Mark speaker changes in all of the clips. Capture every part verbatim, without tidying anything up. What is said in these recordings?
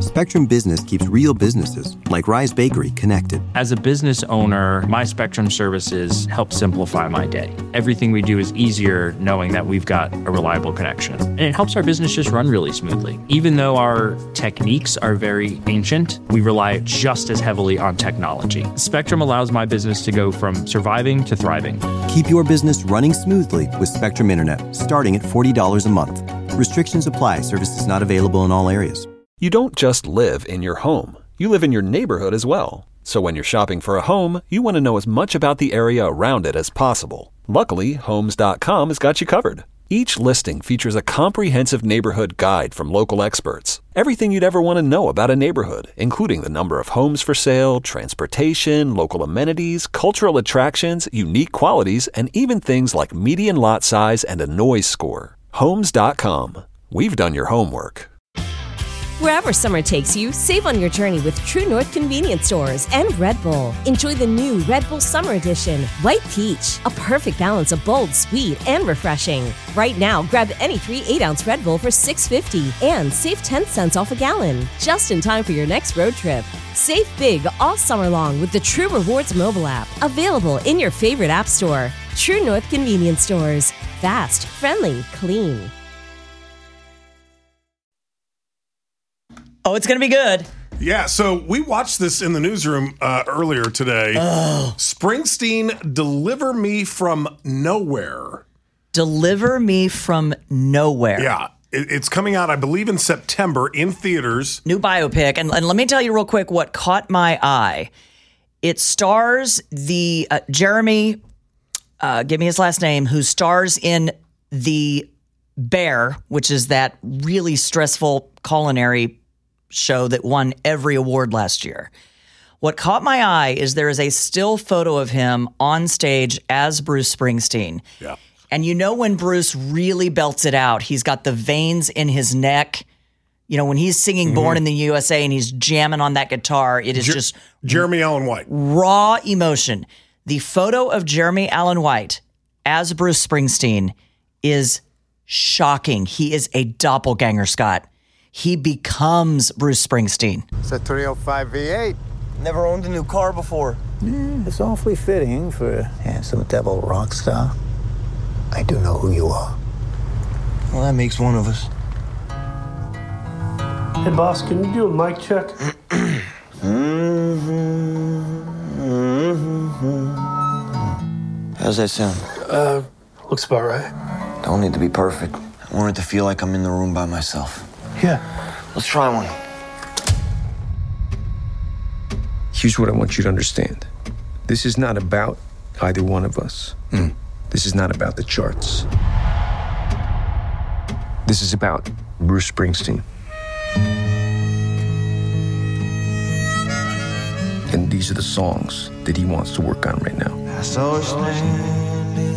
Speaker 1: Spectrum Business keeps real businesses, like Rise Bakery, connected.
Speaker 2: As a business owner, my Spectrum services help simplify my day. Everything we do is easier knowing that we've got a reliable connection. And it helps our business just run really smoothly. Even though our techniques are very ancient, we rely just as heavily on technology. Spectrum allows my business to go from surviving to thriving.
Speaker 1: Keep your business running smoothly with Spectrum Internet, starting at forty dollars a month. Restrictions apply. Services not available in all areas.
Speaker 3: You don't just live in your home. You live in your neighborhood as well. So when you're shopping for a home, you want to know as much about the area around it as possible. Luckily, Homes dot com has got you covered. Each listing features a comprehensive neighborhood guide from local experts. Everything you'd ever want to know about a neighborhood, including the number of homes for sale, transportation, local amenities, cultural attractions, unique qualities, and even things like median lot size and a noise score. Homes dot com. We've done your homework.
Speaker 4: Wherever summer takes you, save on your journey with True North Convenience Stores and Red Bull. Enjoy the new Red Bull Summer Edition, White Peach, a perfect balance of bold, sweet, and refreshing. Right now, grab any three eight-ounce Red Bull for six dollars and fifty cents and save ten cents off a gallon, just in time for your next road trip. Save big all summer long with the True Rewards mobile app, available in your favorite app store. True North Convenience Stores. Fast, friendly, clean.
Speaker 5: Oh, it's going to be good.
Speaker 6: Yeah, so we watched this in the newsroom uh, earlier today.
Speaker 5: Oh.
Speaker 6: Springsteen, Deliver Me From Nowhere.
Speaker 5: Deliver Me From Nowhere.
Speaker 6: Yeah, it, it's coming out, I believe, in September in theaters.
Speaker 5: New biopic. And, and let me tell you real quick what caught my eye. It stars the uh, Jeremy, uh, give me his last name, who stars in The Bear, which is that really stressful culinary show that won every award last year. What caught my eye is there is a still photo of him on stage as Bruce Springsteen.
Speaker 6: Yeah.
Speaker 5: And you know when Bruce really belts it out, he's got the veins in his neck. You know, when he's singing mm-hmm. Born in the U S A and he's jamming on that guitar, it is Jer- just
Speaker 6: Jeremy Allen White.
Speaker 5: Raw emotion. The photo of Jeremy Allen White as Bruce Springsteen is shocking. He is a doppelganger, Scott. He becomes Bruce Springsteen.
Speaker 7: It's a three oh five V eight.
Speaker 8: Never owned a new car before.
Speaker 7: Mm, it's awfully fitting for a handsome devil rock star. I do know who you are.
Speaker 8: Well, that makes one of us.
Speaker 9: Hey, boss, can you do a mic check?
Speaker 8: mm-hmm, mm-hmm. How's that sound?
Speaker 9: Uh, looks about right.
Speaker 8: Don't need to be perfect. I want it to feel like I'm in the room by myself.
Speaker 9: Yeah.
Speaker 8: Let's try one.
Speaker 10: Here's what I want you to understand. This is not about either one of us. Mm. This is not about the charts. This is about Bruce Springsteen. And these are the songs that he wants to work on right now.
Speaker 8: I saw her standing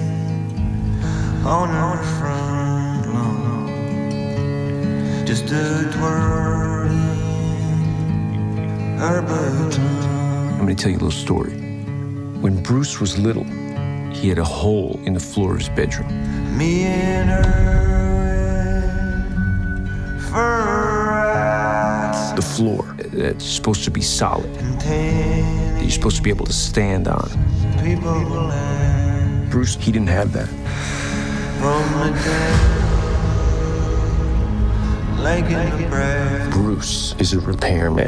Speaker 8: on her front lawn. Just a twirling her baton.
Speaker 10: I'm gonna tell you a little story. When Bruce was little, he had a hole in the floor of his bedroom.
Speaker 8: Me and her for
Speaker 10: the floor that's supposed to be solid, that you're supposed to be able to stand on. Bruce, he didn't have that.
Speaker 8: From the dead.
Speaker 10: Bruce is a repairman.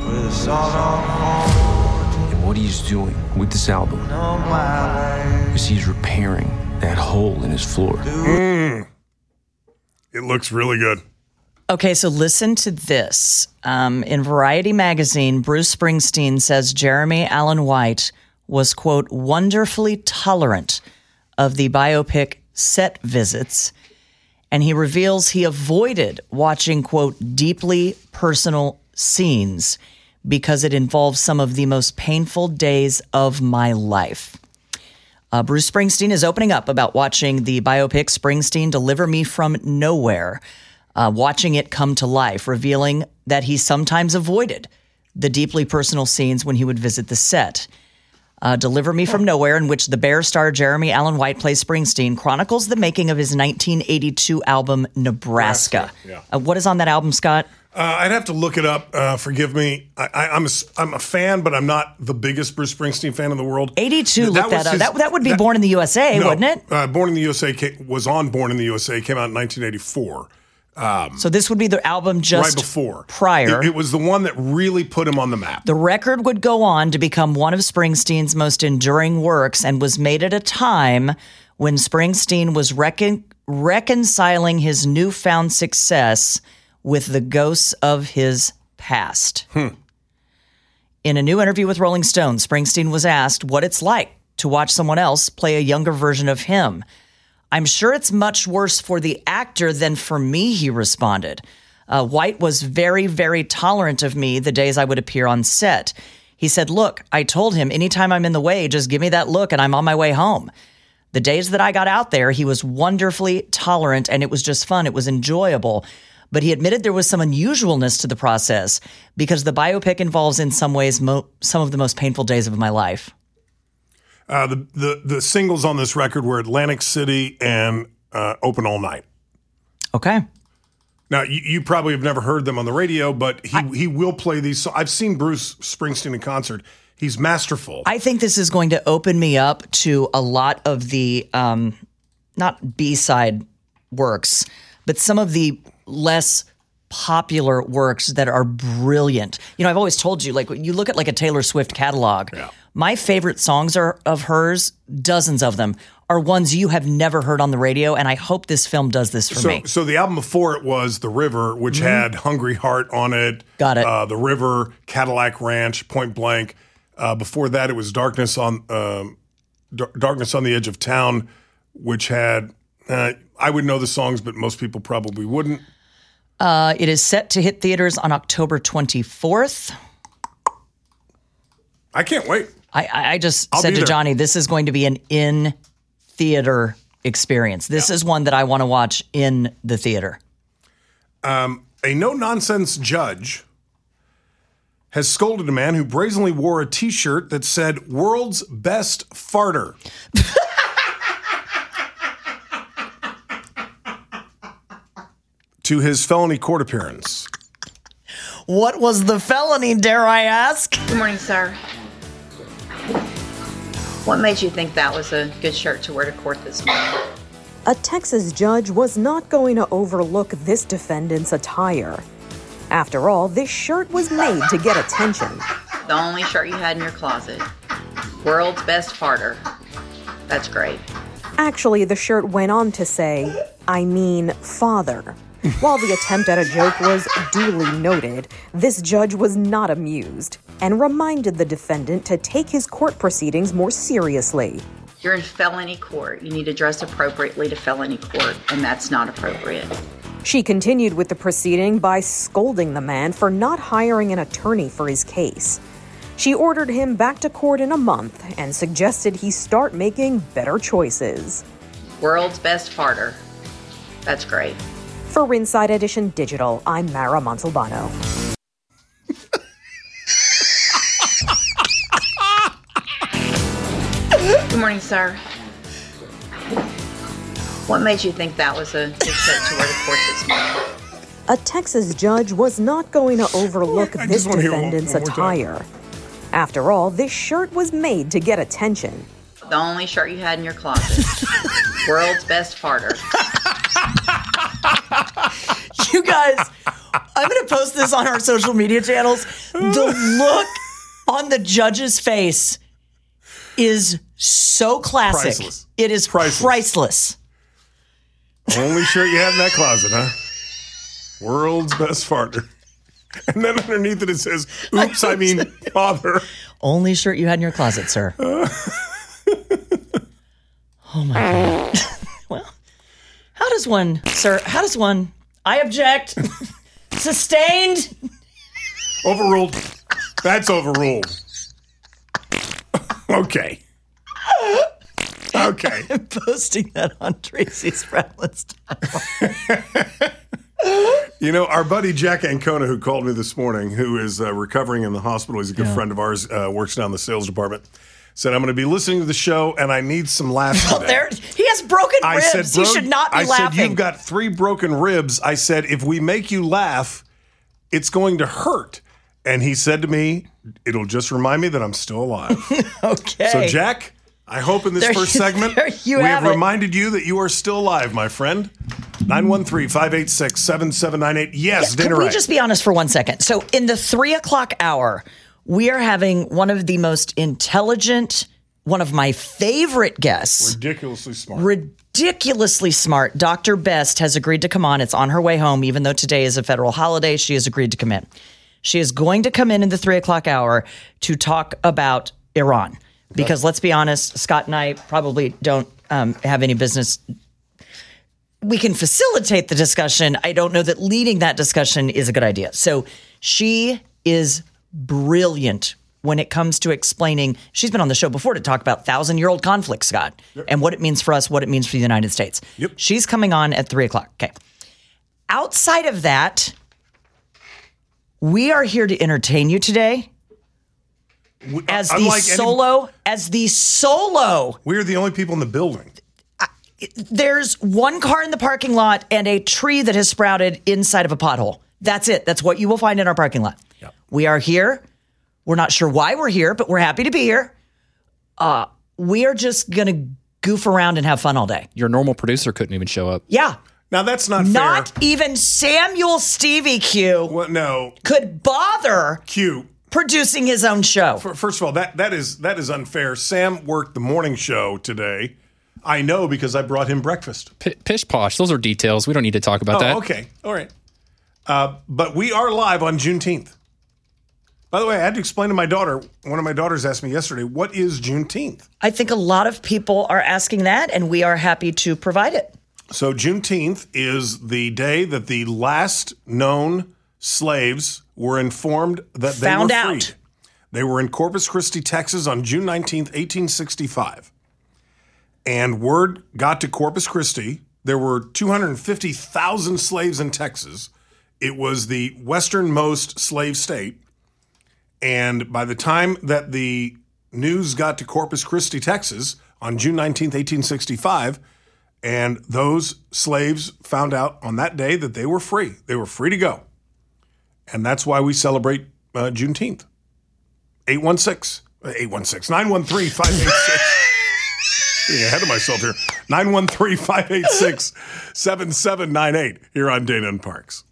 Speaker 10: And what he's doing with this album is he's repairing that hole in his floor.
Speaker 6: Mm. It looks really good.
Speaker 5: Okay, so listen to this. Um, in Variety magazine, Bruce Springsteen says Jeremy Allen White was, quote, wonderfully tolerant of the biopic set visits. And he reveals he avoided watching, quote, deeply personal scenes because it involves some of the most painful days of my life. Uh, Bruce Springsteen is opening up about watching the biopic Springsteen Deliver Me From Nowhere, uh, watching it come to life, revealing that he sometimes avoided the deeply personal scenes when he would visit the set. Uh, Deliver Me From Nowhere, in which the Bear star Jeremy Allen White plays Springsteen, chronicles the making of his nineteen eighty-two album, Nebraska.
Speaker 6: Nebraska, yeah.
Speaker 5: Uh, what is on that album, Scott?
Speaker 6: Uh, I'd have to look it up. Uh, forgive me. I, I, I'm a, I'm a fan, but I'm not the biggest Bruce Springsteen fan in the world.
Speaker 5: eighty-two,
Speaker 6: Th-
Speaker 5: look that up.
Speaker 6: his-
Speaker 5: That, that would be
Speaker 6: that-
Speaker 5: Born in the U S A,
Speaker 6: no,
Speaker 5: wouldn't it?
Speaker 6: Uh, Born in the U S A came, was on Born in the U S A. Came out in nineteen eighty-four. Um,
Speaker 5: So this would be the album just
Speaker 6: right before.
Speaker 5: prior.
Speaker 6: It, it was the one that really put him on the map.
Speaker 5: The record would go on to become one of Springsteen's most enduring works and was made at a time when Springsteen was recon- reconciling his newfound success with the ghosts of his past.
Speaker 6: Hmm.
Speaker 5: In a new interview with Rolling Stone, Springsteen was asked what it's like to watch someone else play a younger version of him. I'm sure it's much worse for the actor than for me, he responded. Uh, White was very, very tolerant of me the days I would appear on set. He said, look, I told him anytime I'm in the way, just give me that look and I'm on my way home. The days that I got out there, he was wonderfully tolerant and it was just fun. It was enjoyable. But he admitted there was some unusualness to the process because the biopic involves in some ways mo- some of the most painful days of my life.
Speaker 6: Uh, the, the the singles on this record were Atlantic City and uh, Open All Night.
Speaker 5: Okay.
Speaker 6: Now, you, you probably have never heard them on the radio, but he, I, he will play these. So I've seen Bruce Springsteen in concert. He's masterful.
Speaker 5: I think this is going to open me up to a lot of the, um, not B-side works, but some of the less popular works that are brilliant. You know, I've always told you, like, when you look at like a Taylor Swift catalog,
Speaker 6: yeah.
Speaker 5: my favorite songs are of hers, dozens of them, are ones you have never heard on the radio, and I hope this film does this for
Speaker 6: so,
Speaker 5: me.
Speaker 6: So the album before it was The River, which mm-hmm. had Hungry Heart on it.
Speaker 5: Got it.
Speaker 6: Uh, the River, Cadillac Ranch, Point Blank. Uh, before that, it was Darkness on um, D- Darkness on the Edge of Town, which had, uh, I would know the songs, but most people probably wouldn't.
Speaker 5: Uh, it is set to hit theaters on October twenty-fourth.
Speaker 6: I can't wait.
Speaker 5: I, I just
Speaker 6: I'll
Speaker 5: said to
Speaker 6: there.
Speaker 5: Johnny, this is going to be an in-theater experience. This
Speaker 6: yeah.
Speaker 5: is one that I want to watch in the theater.
Speaker 6: Um, a no-nonsense judge has scolded a man who brazenly wore a T-shirt that said, "World's Best Farter." to his felony court appearance.
Speaker 5: What was the felony, dare I ask?
Speaker 11: Good morning, sir. What made you think that was a good shirt to wear to court this morning?
Speaker 12: A Texas judge was not going to overlook this defendant's attire. After all, this shirt was made to get attention.
Speaker 11: The only shirt you had in your closet. World's Best Farter. That's great.
Speaker 12: Actually, the shirt went on to say, I mean, father. While the attempt at a joke was duly noted, this judge was not amused and reminded the defendant to take his court proceedings more seriously.
Speaker 11: You're in felony court. You need to dress appropriately to felony court, and that's not appropriate.
Speaker 12: She continued with the proceeding by scolding the man for not hiring an attorney for his case. She ordered him back to court in a month and suggested he start making better choices.
Speaker 11: World's Best Farter. That's great.
Speaker 12: For Inside Edition Digital, I'm Mara Montalbano.
Speaker 11: Good morning, sir. What made you think that was a good shirt to wear to court this morning?
Speaker 12: A Texas judge was not going to overlook
Speaker 6: I
Speaker 12: this
Speaker 6: just wanna hear one-
Speaker 12: defendant's
Speaker 6: one more time.
Speaker 12: attire. After all, this shirt was made to get attention.
Speaker 11: The only shirt you had in your closet. World's Best Farter.
Speaker 5: You guys, I'm going to post this on our social media channels. The look on the judge's face is so classic.
Speaker 6: Priceless.
Speaker 5: It is
Speaker 6: Priceless.
Speaker 5: priceless.
Speaker 6: Only shirt you have in that closet, huh? World's Best Farter. And then underneath it, it says, oops, I mean, father.
Speaker 5: Only shirt you had in your closet, sir. Oh, my God. Well, how does one, sir, how does one, I object, sustained?
Speaker 6: Overruled. That's overruled. Okay. Okay.
Speaker 5: I'm posting that on Tracy's Spradlin's timeline.
Speaker 6: You know, our buddy Jack Ancona, who called me this morning, who is uh, recovering in the hospital, he's a good
Speaker 5: Yeah.
Speaker 6: friend of ours, uh, works down in the sales department, said, I'm going to be listening to the show, and I need some laughs
Speaker 5: Oh,
Speaker 6: today.
Speaker 5: there, he has broken
Speaker 6: I
Speaker 5: ribs.
Speaker 6: said,
Speaker 5: he
Speaker 6: "Bro,
Speaker 5: should not be
Speaker 6: I
Speaker 5: laughing.
Speaker 6: said, you've got three broken ribs. I said, if we make you laugh, it's going to hurt. And he said to me, it'll just remind me that I'm still alive.
Speaker 5: Okay.
Speaker 6: So, Jack, I hope in this
Speaker 5: There-
Speaker 6: first segment,
Speaker 5: there you
Speaker 6: we
Speaker 5: have
Speaker 6: have
Speaker 5: it.
Speaker 6: reminded you that you are still alive, my friend. nine one three, five eight six, seven seven nine eight. Yes,
Speaker 5: Can
Speaker 6: Dana
Speaker 5: we
Speaker 6: Wright.
Speaker 5: just be honest for one second? So in the three o'clock hour, we are having one of the most intelligent, one of my favorite guests,
Speaker 6: Ridiculously smart.
Speaker 5: ridiculously smart. Doctor Best has agreed to come on. It's on her way home, even though today is a federal holiday. She has agreed to come in. She is going to come in in the three o'clock hour to talk about Iran. Because let's be honest, Scott and I probably don't um, have any business. We can facilitate the discussion. I don't know that leading that discussion is a good idea. So she is brilliant when it comes to explaining. She's been on the show before to talk about thousand-year-old conflict, Scott, yep. and what it means for us, what it means for the United States.
Speaker 6: Yep.
Speaker 5: She's coming on at three o'clock. Okay. Outside of that, we are here to entertain you today. As the
Speaker 6: Unlike
Speaker 5: solo,
Speaker 6: any,
Speaker 5: as the solo.
Speaker 6: We're the only people in the building.
Speaker 5: There's one car in the parking lot and a tree that has sprouted inside of a pothole. That's it. That's what you will find in our parking lot.
Speaker 6: Yep.
Speaker 5: We are here. We're not sure why we're here, but we're happy to be here. Uh, we are just going to goof around and have fun all day.
Speaker 13: Your normal producer couldn't even show up.
Speaker 5: Yeah.
Speaker 6: Now, that's not fair.
Speaker 5: Not even Samuel Stevie Q
Speaker 6: Well, no.
Speaker 5: could bother
Speaker 6: Q.
Speaker 5: producing his own show.
Speaker 6: First of all, that that is that is unfair. Sam worked the morning show today. I know because I brought him breakfast.
Speaker 13: P- pish posh. Those are details. We don't need to talk about
Speaker 6: oh,
Speaker 13: that.
Speaker 6: Okay. All right. Uh, but we are live on Juneteenth. By the way, I had to explain to my daughter. One of my daughters asked me yesterday, what is Juneteenth?
Speaker 5: I think a lot of people are asking that, and we are happy to provide it.
Speaker 6: So Juneteenth is the day that the last known slaves were informed that they
Speaker 5: Found
Speaker 6: were
Speaker 5: out.
Speaker 6: freed. They were in Corpus Christi, Texas on June nineteenth, eighteen sixty-five. And word got to Corpus Christi. There were two hundred fifty thousand slaves in Texas. It was the westernmost slave state. And by the time that the news got to Corpus Christi, Texas on June nineteenth, eighteen sixty-five, and those slaves found out on that day that they were free. They were free to go. And that's why we celebrate uh, Juneteenth. eight one six, eight one six, nine one three, five eight six. Getting ahead of myself here. nine one three, five eight six, seven seven nine eight here on Dana and Parks.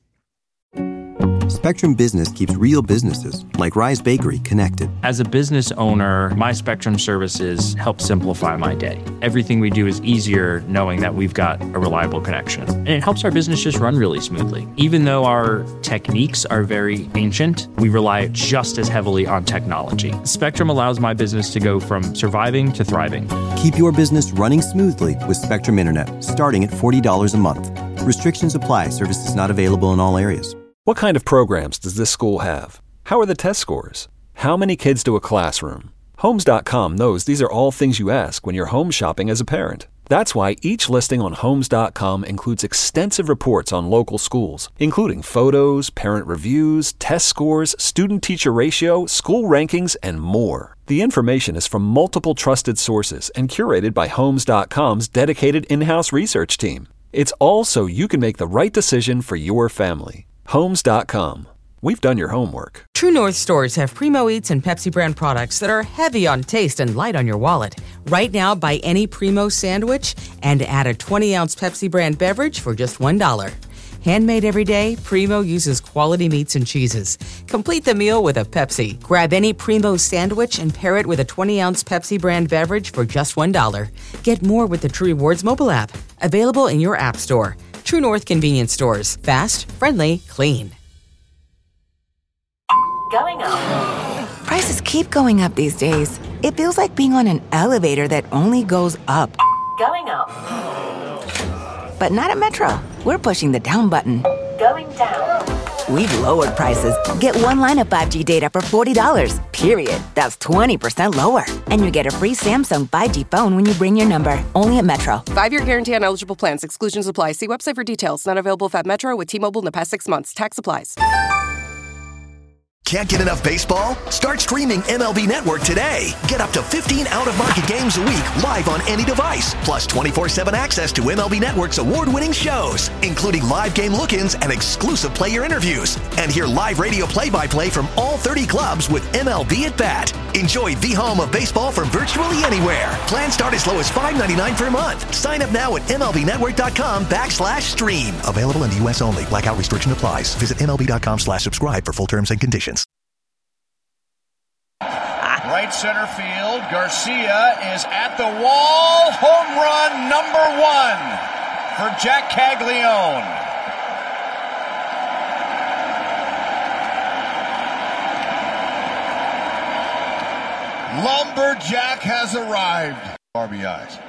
Speaker 1: Spectrum Business keeps real businesses, like Rise Bakery, connected.
Speaker 2: As a business owner, my Spectrum services help simplify my day. Everything we do is easier knowing that we've got a reliable connection. And it helps our business just run really smoothly. Even though our techniques are very ancient, we rely just as heavily on technology. Spectrum allows my business to go from surviving to thriving.
Speaker 1: Keep your business running smoothly with Spectrum Internet, starting at forty dollars a month. Restrictions apply. Services not available in all areas.
Speaker 3: What kind of programs does this school have? How are the test scores? How many kids do a classroom? Homes dot com knows these are all things you ask when you're home shopping as a parent. That's why each listing on Homes dot com includes extensive reports on local schools, including photos, parent reviews, test scores, student-teacher ratio, school rankings, and more. The information is from multiple trusted sources and curated by Homes dot com's dedicated in-house research team. It's all so you can make the right decision for your family. Homes dot com. We've done your homework.
Speaker 14: True North stores have Primo Eats and Pepsi brand products that are heavy on taste and light on your wallet. Right now, buy any Primo sandwich and add a twenty ounce Pepsi brand beverage for just one dollar. Handmade every day, Primo uses quality meats and cheeses. Complete the meal with a Pepsi. Grab any Primo sandwich and pair it with a twenty ounce Pepsi brand beverage for just one dollar. Get more with the True Rewards mobile app. Available in your app store. True North convenience stores. Fast, friendly, clean.
Speaker 15: Going up. Prices keep going up these days. It feels like being on an elevator that only goes up. Going up. But not at Metro. We're pushing the down button. Going down. We've lowered prices. Get one line of five G data for forty dollars, period. That's twenty percent lower. And you get a free Samsung five G phone when you bring your number. Only at Metro.
Speaker 16: Five-year guarantee on eligible plans. Exclusions apply. See website for details. Not available at Metro with T-Mobile in the past six months. Tax applies.
Speaker 17: Can't get enough baseball? Start streaming M L B Network today. Get up to fifteen out-of-market games a week live on any device, plus twenty-four seven access to M L B Network's award-winning shows, including live game look-ins and exclusive player interviews. And hear live radio play-by-play from all thirty clubs with M L B at Bat. Enjoy the home of baseball from virtually anywhere. Plans start as low as five ninety-nine per month. Sign up now at MLBnetwork.com backslash stream. Available in the U S only. Blackout restriction applies. Visit MLB.com slash subscribe for full terms and conditions.
Speaker 18: Right center field. Garcia is at the wall. Home run number one for Jack Caglione. Lumberjack has arrived. R B Is.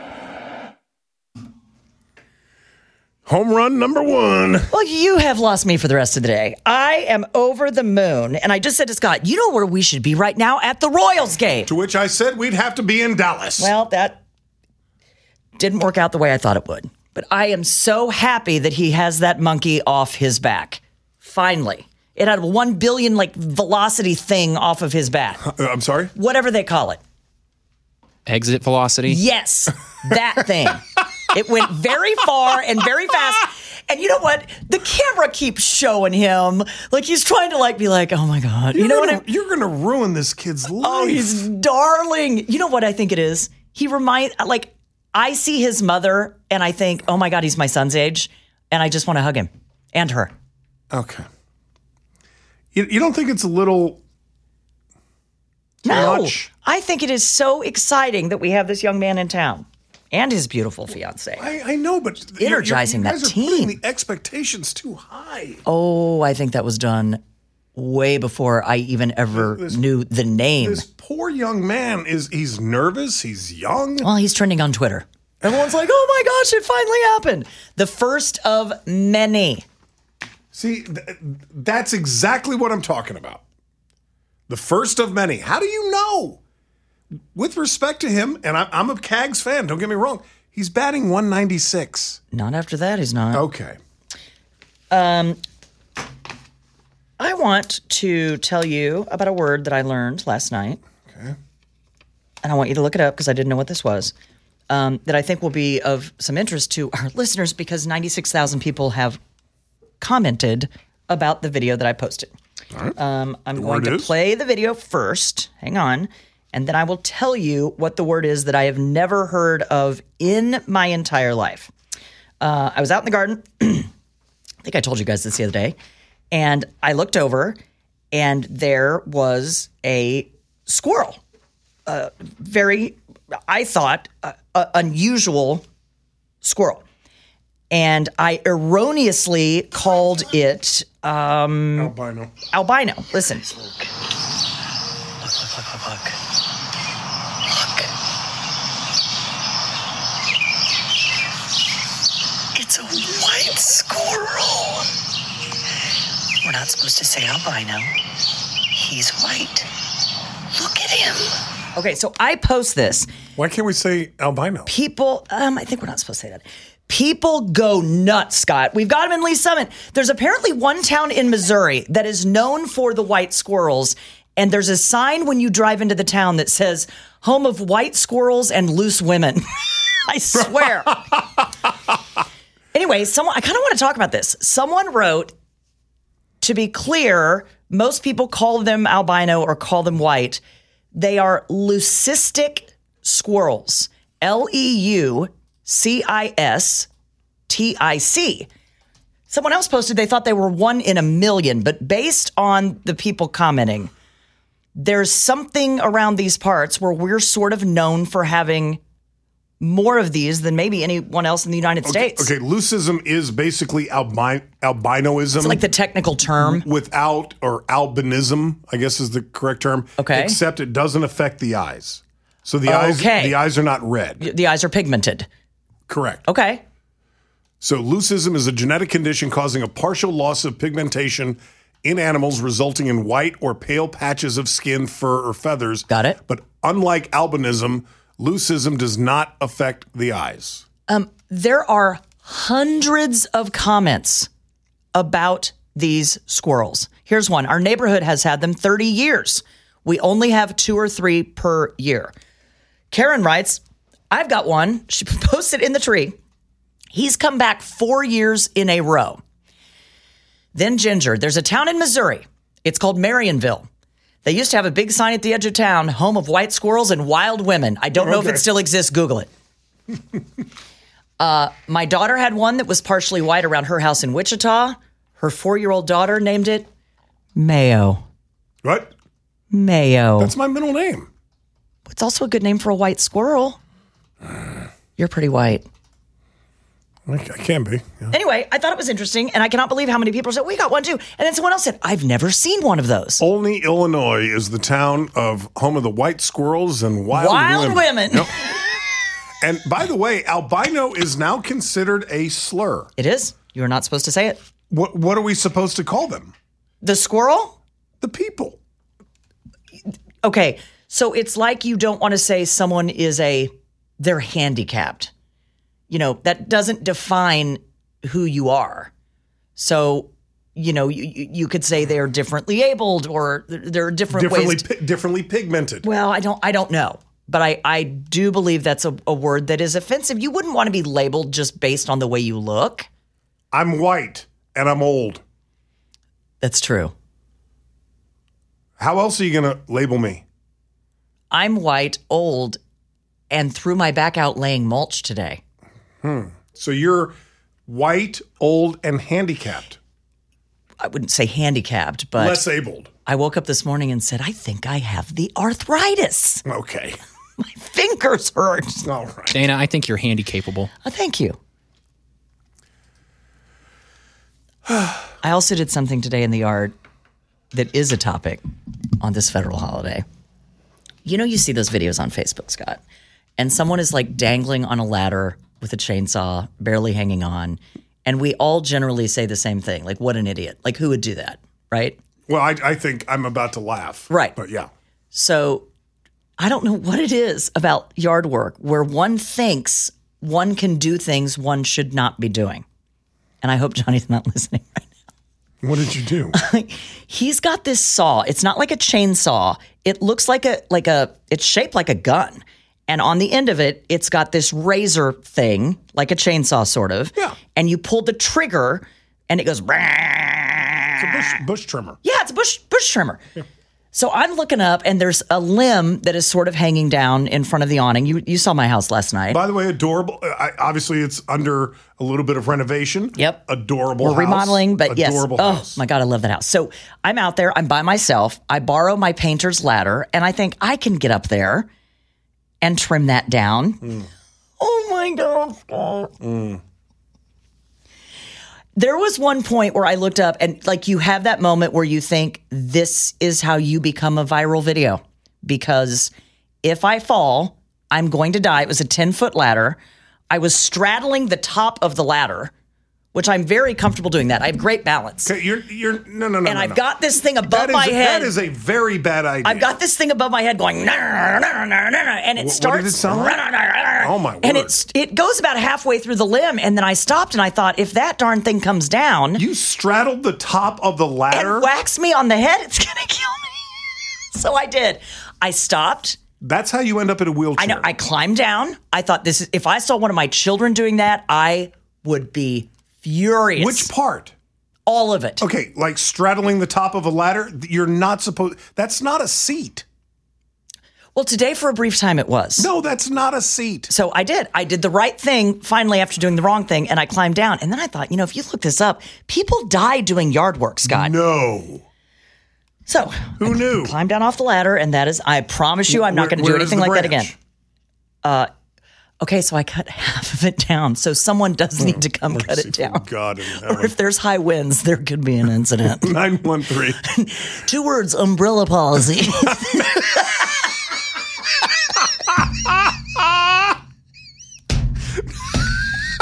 Speaker 6: Home run number one.
Speaker 5: Well, you have lost me for the rest of the day. I am over the moon. And I just said to Scott, you know where we should be right now? At the Royals game.
Speaker 6: To which I said we'd have to be in Dallas.
Speaker 5: Well, that didn't work out the way I thought it would. But I am so happy that he has that monkey off his back. Finally. It had a one billion like velocity thing off of his back.
Speaker 6: Uh, I'm sorry?
Speaker 5: Whatever they call it.
Speaker 13: Exit velocity?
Speaker 5: Yes, that thing. It went very far and very fast. And you know what? The camera keeps showing him. Like he's trying to like be like, oh my God.
Speaker 6: You're
Speaker 5: you know
Speaker 6: gonna,
Speaker 5: what? I,
Speaker 6: you're going to ruin this kid's life.
Speaker 5: Oh, he's darling. You know what I think it is? He remind like I see his mother and I think, oh my God, he's my son's age. And I just want to hug him and her.
Speaker 6: Okay. You, you don't think it's a little too
Speaker 5: no,
Speaker 6: much?
Speaker 5: I think it is so exciting that we have this young man in town. And his beautiful fiance.
Speaker 6: I, I know, but
Speaker 5: energizing
Speaker 6: you're, you guys
Speaker 5: that
Speaker 6: are
Speaker 5: team.
Speaker 6: Putting the expectations too high.
Speaker 5: Oh, I think that was done way before I even ever this, knew the name.
Speaker 6: This poor young man is he's nervous. He's young.
Speaker 5: Well, he's trending on Twitter. Everyone's like, "Oh my gosh, it finally happened!" The first of many.
Speaker 6: See, th- that's exactly what I'm talking about. The first of many. How do you know? With respect to him, and I, I'm a Cags fan, don't get me wrong, he's batting one ninety-six.
Speaker 5: Not after that, he's not.
Speaker 6: Okay.
Speaker 5: Um, I want to tell you about a word that I learned last night.
Speaker 6: Okay.
Speaker 5: And I want you to look it up because I didn't know what this was. Um, that I think will be of some interest to our listeners because ninety-six thousand people have commented about the video that I posted.
Speaker 6: All right.
Speaker 5: Um, I'm
Speaker 6: the
Speaker 5: going to
Speaker 6: is?
Speaker 5: play the video first. Hang on. And then I will tell you what the word is that I have never heard of in my entire life. Uh, I was out in the garden. I think I told you guys this the other day. And I looked over, and there was a squirrel. Uh, very, I thought, uh, uh, unusual squirrel. And I erroneously called it... Um,
Speaker 6: albino.
Speaker 5: Albino. Listen.
Speaker 19: Look, look, look, look, look. It's a white squirrel. We're not supposed to say albino. He's white. Look at him.
Speaker 5: Okay, so I post this.
Speaker 6: Why can't we say albino?
Speaker 5: People, um, I think we're not supposed to say that. People go nuts, Scott. We've got them in Lee Summit. There's apparently one town in Missouri that is known for the white squirrels. And there's a sign when you drive into the town that says, home of white squirrels and loose women. I swear. Anyway, someone, I kind of want to talk about this. Someone wrote, to be clear, most people call them albino or call them white. They are leucistic squirrels. L E U C I S T I C. Someone else posted they thought they were one in a million, but based on the people commenting, there's something around these parts where we're sort of known for having more of these than maybe anyone else in the United
Speaker 6: okay,
Speaker 5: States.
Speaker 6: Okay, leucism is basically albi- albinoism.
Speaker 5: It's like the technical term.
Speaker 6: Without, or albinism, I guess is the correct term.
Speaker 5: Okay.
Speaker 6: Except it doesn't affect the eyes. So the
Speaker 5: okay.
Speaker 6: eyes the eyes are not red.
Speaker 5: The eyes are pigmented.
Speaker 6: Correct.
Speaker 5: Okay.
Speaker 6: So leucism is a genetic condition causing a partial loss of pigmentation in animals, resulting in white or pale patches of skin, fur, or feathers.
Speaker 5: Got it.
Speaker 6: But unlike albinism, leucism does not affect the eyes.
Speaker 5: Um, there are hundreds of comments about these squirrels. Here's one. Our neighborhood has had them thirty years. We only have two or three per year. Karen writes, I've got one. She posted in the tree. He's come back four years in a row. Then Ginger. There's a town in Missouri. It's called Marionville. They used to have a big sign at the edge of town, home of white squirrels and wild women. I don't know okay. if it still exists. Google it. uh, my daughter had one that was partially white around her house in Wichita. Her four-year-old daughter named it Mayo.
Speaker 6: What?
Speaker 5: Mayo.
Speaker 6: That's my middle name.
Speaker 5: It's also a good name for a white squirrel. You're pretty white.
Speaker 6: I can be. Yeah.
Speaker 5: Anyway, I thought it was interesting, and I cannot believe how many people said, we got one too. And then someone else said, I've never seen one of those.
Speaker 6: Olney, Illinois is the town of home of the white squirrels and wild,
Speaker 5: wild women.
Speaker 6: women. Yep. And by the way, albino is now considered a slur.
Speaker 5: It is. You're not supposed to say it.
Speaker 6: What What are we supposed to call them?
Speaker 5: The squirrel?
Speaker 6: The people.
Speaker 5: Okay, so it's like you don't want to say someone is a, they're handicapped. You know, that doesn't define who you are. So, you know, you, you could say they're differently abled or there are different
Speaker 6: differently
Speaker 5: ways. To,
Speaker 6: pi- differently pigmented.
Speaker 5: Well, I don't I don't know. But I, I do believe that's a, a word that is offensive. You wouldn't want to be labeled just based on the way you look.
Speaker 6: I'm white and I'm old.
Speaker 5: That's true.
Speaker 6: How else are you going to label me?
Speaker 5: I'm white, old, and threw my back out laying mulch today.
Speaker 6: Hmm. So you're white, old, and handicapped.
Speaker 5: I wouldn't say handicapped, but
Speaker 6: less abled.
Speaker 5: I woke up this morning and said, I think I have the arthritis.
Speaker 6: Okay.
Speaker 5: My fingers hurt.
Speaker 6: All right.
Speaker 13: Dana, I think you're handy capable.
Speaker 5: Oh, thank you. I also did something today in the yard that is a topic on this federal holiday. You know, you see those videos on Facebook, Scott, and someone is like dangling on a ladder with a chainsaw, barely hanging on. And we all generally say the same thing. Like, what an idiot. Like, who would do that? Right?
Speaker 6: Well, I, I think I'm about to laugh.
Speaker 5: Right.
Speaker 6: But yeah.
Speaker 5: So I don't know what it is about yard work where one thinks one can do things one should not be doing. And I hope Johnny's not listening right now.
Speaker 6: What did you do?
Speaker 5: He's got this saw. It's not like a chainsaw. It looks like a, like a, it's shaped like a gun. And on the end of it, it's got this razor thing, like a chainsaw sort of.
Speaker 6: Yeah.
Speaker 5: And you pull the trigger and it goes.
Speaker 6: It's a bush, bush trimmer.
Speaker 5: Yeah, it's a bush, bush trimmer. Yeah. So I'm looking up and there's a limb that is sort of hanging down in front of the awning. You you saw my house last night.
Speaker 6: By the way, adorable. I, obviously, it's under a little bit of renovation.
Speaker 5: Yep.
Speaker 6: Adorable
Speaker 5: We're
Speaker 6: house.
Speaker 5: remodeling, but
Speaker 6: adorable
Speaker 5: yes. Oh,
Speaker 6: house.
Speaker 5: my God, I love that house. So I'm out there. I'm by myself. I borrow my painter's ladder, and I think I can get up there and trim that down. Mm. Oh, my God. Mm. There was one point where I looked up and like you have that moment where you think this is how you become a viral video because if I fall, I'm going to die. It was a ten foot ladder. I was straddling the top of the ladder, which I'm very comfortable doing that. I have great balance.
Speaker 6: Okay, you're you're no no no.
Speaker 5: And
Speaker 6: no,
Speaker 5: I've
Speaker 6: no.
Speaker 5: got this thing above
Speaker 6: that is,
Speaker 5: my head.
Speaker 6: That is a very bad idea.
Speaker 5: I've got this thing above my head going, nah, nah, nah, nah, nah, and it
Speaker 6: what,
Speaker 5: starts.
Speaker 6: What did it sound like? Nah, nah, nah, oh my word!
Speaker 5: And it's it goes about halfway through the limb, and then I stopped and I thought, if that darn thing comes down,
Speaker 6: you straddled the top of the ladder
Speaker 5: and whacks me on the head, it's gonna kill me. So I did. I stopped.
Speaker 6: That's how you end up in a wheelchair.
Speaker 5: I know. I climbed down. I thought this is if I saw one of my children doing that, I would be furious.
Speaker 6: Which part?
Speaker 5: All of it.
Speaker 6: Okay, like straddling the top of a ladder, you're not supposed, that's not a seat.
Speaker 5: Well, today for a brief time it was.
Speaker 6: No, that's not a seat.
Speaker 5: So I did. I did the right thing finally after doing the wrong thing, and I climbed down. And then I thought, you know, if you look this up, people die doing yard work, Scott.
Speaker 6: No.
Speaker 5: So
Speaker 6: who
Speaker 5: I
Speaker 6: knew?
Speaker 5: Climbed down off the ladder, and that is, I promise you, I'm not going to do anything like
Speaker 6: branch?
Speaker 5: that again. Uh, okay, so I cut half of it down. So someone does need to come cut it down.
Speaker 6: God in
Speaker 5: or if there's high winds, there could be an incident.
Speaker 6: nine one three.
Speaker 5: Two words, umbrella policy.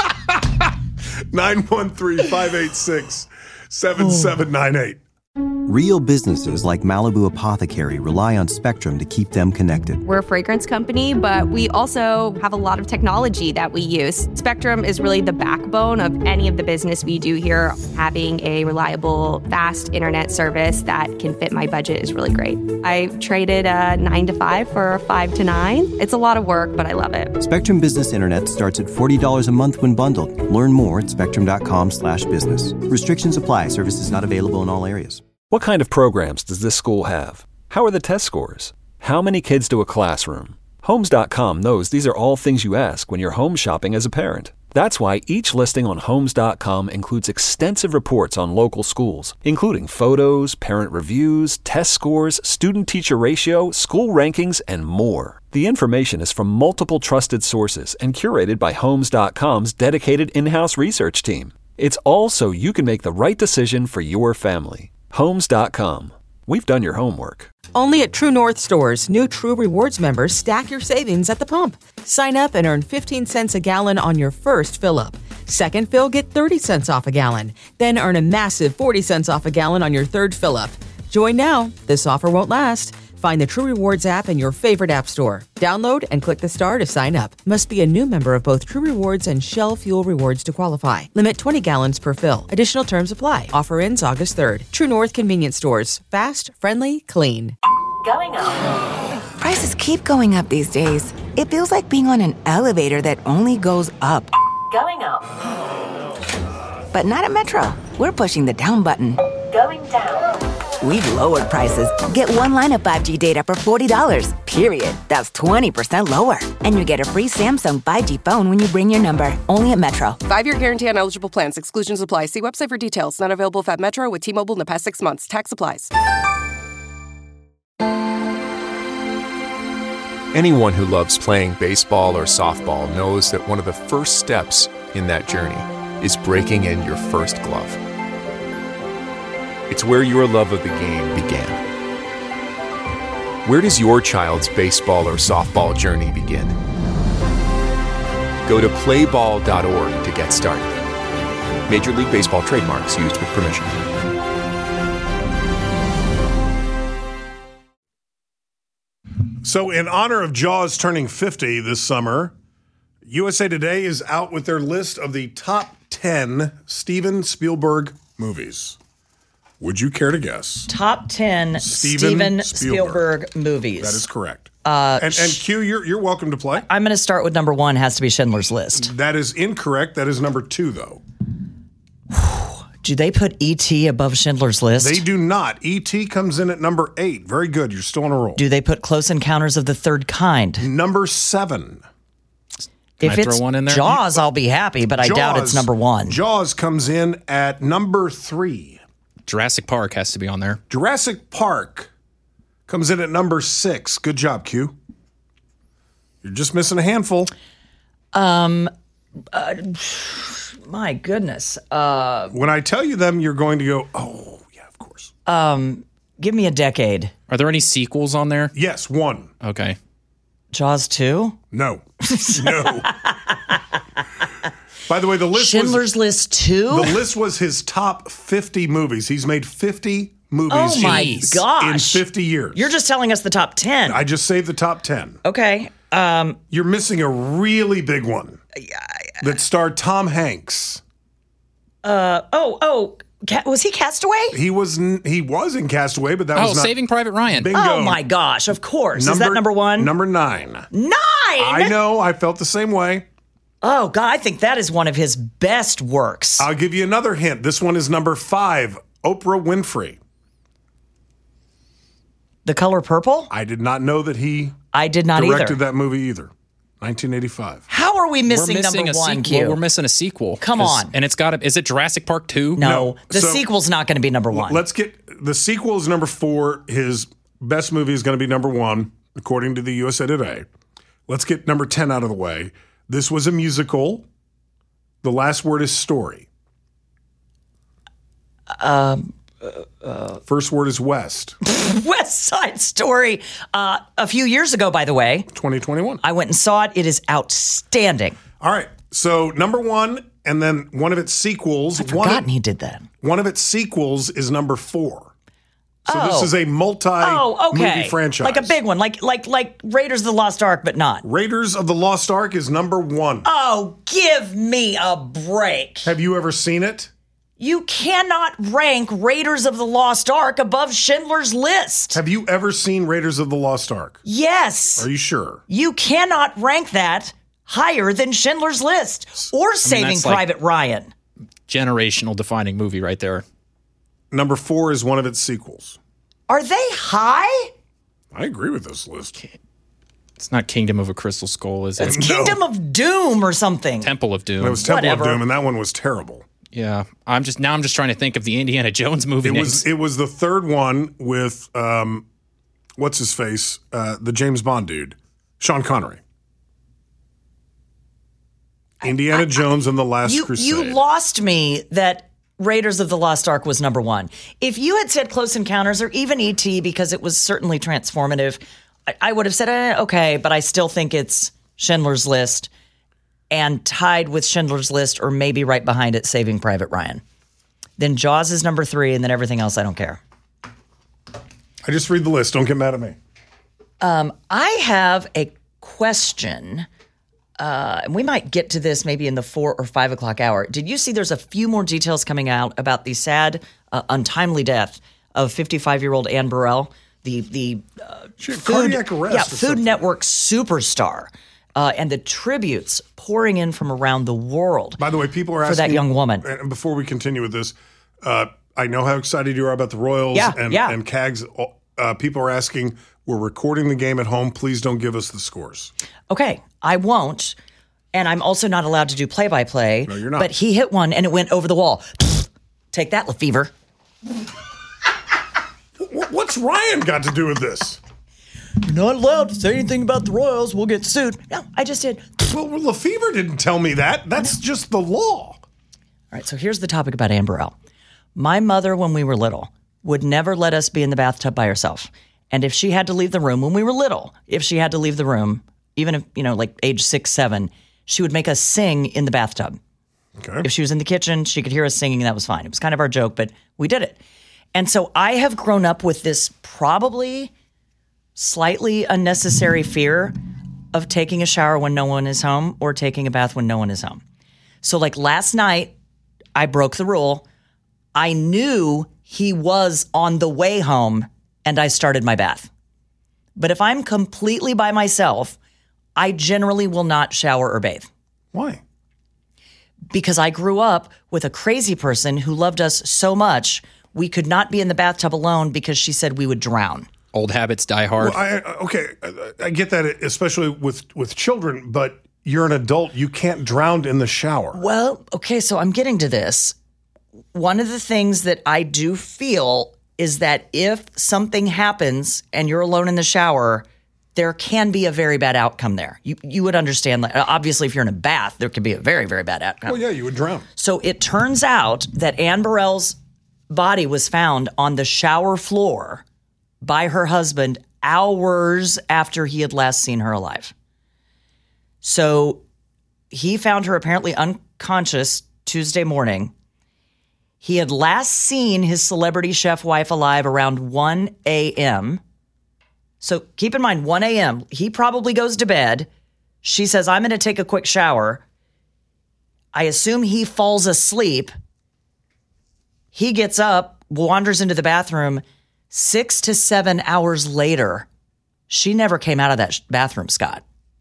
Speaker 6: nine one three, five eight six, seven seven nine eight.
Speaker 1: Real businesses like Malibu Apothecary rely on Spectrum to keep them connected.
Speaker 20: We're a fragrance company, but we also have a lot of technology that we use. Spectrum is really the backbone of any of the business we do here. Having a reliable, fast internet service that can fit my budget is really great. I traded a nine to five for a five to nine. It's a lot of work, but I love it.
Speaker 1: Spectrum Business Internet starts at forty dollars a month when bundled. Learn more at spectrum.com slash business. Restrictions apply. Services not available in all areas.
Speaker 3: What kind of programs does this school have? How are the test scores? How many kids do a classroom? Homes dot com knows these are all things you ask when you're home shopping as a parent. That's why each listing on Homes dot com includes extensive reports on local schools, including photos, parent reviews, test scores, student-teacher ratio, school rankings, and more. The information is from multiple trusted sources and curated by Homes dot com's dedicated in-house research team. It's all so you can make the right decision for your family. Homes dot com. We've done your homework.
Speaker 14: Only at True North stores, new True Rewards members stack your savings at the pump. Sign up and earn fifteen cents a gallon on your first fill-up. Second fill, get thirty cents off a gallon. Then earn a massive forty cents off a gallon on your third fill-up. Join now. This offer won't last. Find the True Rewards app in your favorite app store. Download and click the star to sign up. Must be a new member of both True Rewards and Shell Fuel Rewards to qualify. Limit twenty gallons per fill. Additional terms apply. Offer ends August third. True North Convenience Stores. Fast, friendly, clean.
Speaker 15: Going up. Prices keep going up these days. It feels like being on an elevator that only goes up. Going up. But not at Metro. We're pushing the down button. Going down. We've lowered prices. Get one line of five G data for forty dollars, period. That's twenty percent lower. And you get a free Samsung five G phone when you bring your number. Only at Metro.
Speaker 16: Five-year guarantee on eligible plans. Exclusions apply. See website for details. Not available at Metro with T-Mobile in the past six months. Tax applies.
Speaker 10: Anyone who loves playing baseball or softball knows that one of the first steps in that journey is breaking in your first glove. It's where your love of the game began. Where does your child's baseball or softball journey begin? Go to play ball dot org to get started. Major League Baseball trademarks used with permission.
Speaker 6: So in honor of Jaws turning fifty this summer, U S A Today is out with their list of the top ten Steven Spielberg movies. Would you care to guess?
Speaker 5: Top ten Steven, Steven Spielberg. Spielberg movies.
Speaker 6: That is correct.
Speaker 5: Uh,
Speaker 6: and, and Q, you're, you're welcome to play.
Speaker 5: I'm going to start with number one, has to be Schindler's List.
Speaker 6: That is incorrect. That is number two, though.
Speaker 5: Do they put E T above Schindler's List?
Speaker 6: They do not. E T comes in at number eight. Very good. You're still on a roll.
Speaker 5: Do they put Close Encounters of the Third Kind?
Speaker 6: Number seven.
Speaker 13: Can
Speaker 5: if
Speaker 13: I
Speaker 5: it's
Speaker 13: throw one in there?
Speaker 5: Jaws, I'll be happy, but
Speaker 6: Jaws,
Speaker 5: I doubt it's number one.
Speaker 6: Jaws comes in at number three.
Speaker 13: Jurassic Park has to be on there.
Speaker 6: Jurassic Park comes in at number six. Good job, Q. You're just missing a handful.
Speaker 5: Um, uh, my goodness. Uh,
Speaker 6: when I tell you them, you're going to go, oh, yeah, of course.
Speaker 5: Um, give me a decade.
Speaker 13: Are there any sequels on there?
Speaker 6: Yes, one.
Speaker 13: Okay.
Speaker 5: Jaws two?
Speaker 6: No. No. By the way, the list
Speaker 5: Schindler's
Speaker 6: was,
Speaker 5: List two?
Speaker 6: The list was his top fifty movies. He's made fifty movies
Speaker 5: oh my
Speaker 6: in,
Speaker 5: gosh.
Speaker 6: in fifty years.
Speaker 5: You're just telling us the top ten.
Speaker 6: I just saved the top ten.
Speaker 5: Okay. Um,
Speaker 6: You're missing a really big one that starred Tom Hanks.
Speaker 5: Uh oh, oh, ca- was he Castaway?
Speaker 6: He was he was in Castaway, but that
Speaker 13: oh,
Speaker 6: was not.
Speaker 13: Saving Private Ryan.
Speaker 6: Bingo.
Speaker 5: Oh my gosh, of course. Is that number one?
Speaker 6: Number nine.
Speaker 5: Nine?
Speaker 6: I know, I felt the same way.
Speaker 5: Oh, God, I think that is one of his best works.
Speaker 6: I'll give you another hint. This one is number five, Oprah Winfrey.
Speaker 5: The Color Purple?
Speaker 6: I did not know that he
Speaker 5: I did not
Speaker 6: directed
Speaker 5: either.
Speaker 6: that movie either. nineteen eighty-five.
Speaker 5: How are we missing,
Speaker 13: we're missing
Speaker 5: number
Speaker 13: a
Speaker 5: one,
Speaker 13: sequel.
Speaker 5: Q?
Speaker 13: We're missing a sequel.
Speaker 5: Come on.
Speaker 13: And it's got to, is it Jurassic Park two?
Speaker 5: No,
Speaker 6: No.
Speaker 5: the
Speaker 6: So-
Speaker 5: sequel's not going to be number one.
Speaker 6: Let's get, the sequel is number four. His best movie is going to be number one, according to the U S A Today. Let's get number ten out of the way. This was a musical. The last word is story.
Speaker 5: Um, uh, uh,
Speaker 6: First word is west.
Speaker 5: West Side Story. Uh, a few years ago, by the way.
Speaker 6: twenty twenty-one.
Speaker 5: I went and saw it. It is outstanding.
Speaker 6: All right. So number one, and then one of its sequels.
Speaker 5: I've
Speaker 6: one
Speaker 5: forgotten
Speaker 6: of,
Speaker 5: he did that.
Speaker 6: One of its sequels is number four. So
Speaker 5: Oh.
Speaker 6: this is a multi-movie
Speaker 5: Oh, okay.
Speaker 6: franchise.
Speaker 5: Like a big one, like like like Raiders of the Lost Ark, but not.
Speaker 6: Raiders of the Lost Ark is number one.
Speaker 5: Oh, give me a break.
Speaker 6: Have you ever seen it?
Speaker 5: You cannot rank Raiders of the Lost Ark above Schindler's List.
Speaker 6: Have you ever seen Raiders of the Lost Ark?
Speaker 5: Yes.
Speaker 6: Are you sure?
Speaker 5: You cannot rank that higher than Schindler's List or Saving
Speaker 13: that's like-
Speaker 5: Private Ryan.
Speaker 13: Generational defining movie right there.
Speaker 6: Number four is one of its sequels.
Speaker 5: Are they high?
Speaker 6: I agree with this list.
Speaker 13: It's not Kingdom of a Crystal Skull, is it?
Speaker 5: It's Kingdom of Doom or something.
Speaker 13: Temple of Doom.
Speaker 6: It was Temple
Speaker 5: Whatever.
Speaker 6: of Doom, and that one was terrible.
Speaker 13: Yeah, I'm just now. I'm just trying to think of the Indiana Jones movie
Speaker 6: It
Speaker 13: names.
Speaker 6: was it was the third one with um, what's his face, uh, the James Bond dude, Sean Connery. Indiana I, I, Jones and the Last
Speaker 5: you,
Speaker 6: Crusade.
Speaker 5: You lost me that Raiders of the Lost Ark was number one. If you had said Close Encounters or even E T, because it was certainly transformative, I, I would have said, eh, okay, but I still think it's Schindler's List and tied with Schindler's List or maybe right behind it, Saving Private Ryan. Then Jaws is number three, and then everything else I don't care.
Speaker 6: I just read the list. Don't get mad at me.
Speaker 5: Um, I have a question. Uh, and we might get to this maybe in the four or five o'clock hour. Did you see there's a few more details coming out about the sad, uh, untimely death of fifty-five-year-old Anne Burrell, the the uh, food,
Speaker 6: cardiac arrest
Speaker 5: yeah,
Speaker 6: or
Speaker 5: Food
Speaker 6: something.
Speaker 5: Network superstar, uh, and the tributes pouring in from around the world.
Speaker 6: By the way, people are
Speaker 5: for
Speaker 6: asking
Speaker 5: that young woman.
Speaker 6: And before we continue with this, uh, I know how excited you are about the Royals
Speaker 5: Yeah,
Speaker 6: and,
Speaker 5: yeah.
Speaker 6: and Cags. Uh, people are asking, we're recording the game at home. Please don't give us the scores.
Speaker 5: Okay, I won't. And I'm also not allowed to do play-by-play.
Speaker 6: No, you're not.
Speaker 5: But he hit one, and it went over the wall. Take that, Lefevre.
Speaker 6: What's Ryan got to do with this?
Speaker 5: You're not allowed to say anything about the Royals. We'll get sued. No, I just did.
Speaker 6: Well, Lefevre didn't tell me that. That's just the law.
Speaker 5: All right, so here's the topic about Anne Burrell. My mother, when we were little, would never let us be in the bathtub by herself. And if she had to leave the room when we were little, if she had to leave the room, even if, you know, like age six, seven, she would make us sing in the bathtub.
Speaker 6: Okay.
Speaker 5: If she was in the kitchen, she could hear us singing, and that was fine. It was kind of our joke, but we did it. And so I have grown up with this probably slightly unnecessary fear of taking a shower when no one is home or taking a bath when no one is home. So like last night, I broke the rule. I knew he was on the way home, and I started my bath. But if I'm completely by myself, I generally will not shower or bathe.
Speaker 6: Why?
Speaker 5: Because I grew up with a crazy person who loved us so much, we could not be in the bathtub alone because she said we would drown.
Speaker 13: Old habits die hard.
Speaker 6: Well, I, okay, I, I get that, especially with, with children, but you're an adult. You can't drown in the shower.
Speaker 5: Well, okay, so I'm getting to this. One of the things that I do feel is that if something happens and you're alone in the shower, there can be a very bad outcome there. You you would understand. Like, obviously, if you're in a bath, there could be a very, very bad outcome.
Speaker 6: Well, yeah, you would drown.
Speaker 5: So it turns out that Anne Burrell's body was found on the shower floor by her husband hours after he had last seen her alive. So he found her apparently unconscious Tuesday morning. He had last seen his celebrity chef wife alive around one a.m., So keep in mind, one a.m., he probably goes to bed. She says, I'm going to take a quick shower. I assume he falls asleep. He gets up, wanders into the bathroom. Six to seven hours later, she never came out of that bathroom, Scott.